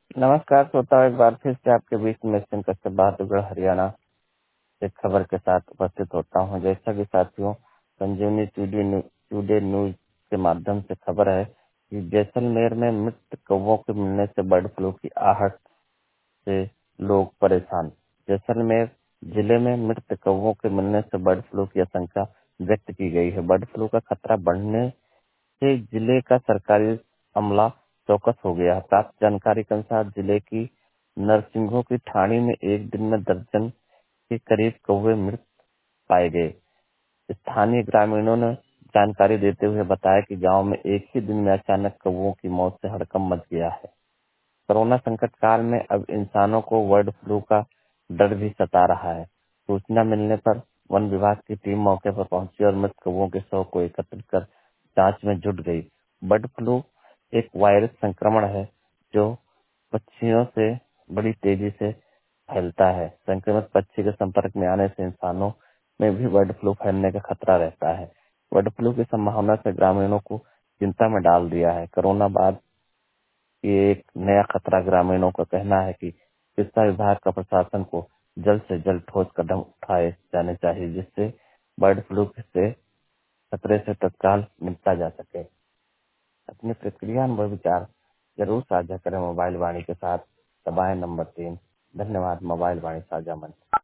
नमस्कार श्रोताओं, एक बार फिर से आपके बीच में सिंह कश्यप बहादुरगढ़ हरियाणा से खबर के साथ उपस्थित होता हूं। जैसा कि साथियों, संजीवनी टुडे न्यूज के माध्यम से खबर है कि जैसलमेर में मृत कौवों के मिलने से बर्ड फ्लू की आहट से लोग परेशान। जैसलमेर जिले में मृत कौवों के मिलने से बर्ड फ्लू की आशंका व्यक्त की गई है। बर्ड फ्लू का खतरा बढ़ने से जिले का सरकारी अमला चौकस हो गया है। प्राप्त जानकारी के अनुसार जिले की नरसिंहों की ठाणी में एक दिन में दर्जन के करीब कौवे मृत पाए गए। स्थानीय ग्रामीणों ने जानकारी देते हुए बताया कि गांव में एक ही दिन में अचानक कौवों की मौत से हड़कंप मच गया है। कोरोना संकट काल में अब इंसानों को बर्ड फ्लू का डर भी सता रहा है। सूचना मिलने पर वन विभाग की टीम मौके पर पहुंची और मृत कौवों के शव को एकत्रित कर जांच में जुट गई। बर्ड फ्लू एक वायरस संक्रमण है जो पक्षियों से बड़ी तेजी से फैलता है। संक्रमित पक्षी के संपर्क में आने से इंसानों में भी बर्ड फ्लू फैलने का खतरा रहता है। बर्ड फ्लू की संभावना से ग्रामीणों को चिंता में डाल दिया है। कोरोना बाद ये एक नया खतरा। ग्रामीणों का कहना है कि चिकित्सा विभाग का प्रशासन को जल्द से जल्द ठोस कदम उठाए जाने चाहिए, जिससे बर्ड फ्लू से खतरे से तत्काल निपटा जा सके। अपनी प्रतिक्रिया अनुभव विचार जरूर साझा करें मोबाइल वाणी के साथ। दबाएं नंबर 3। धन्यवाद। मोबाइल वाणी साझा मंच।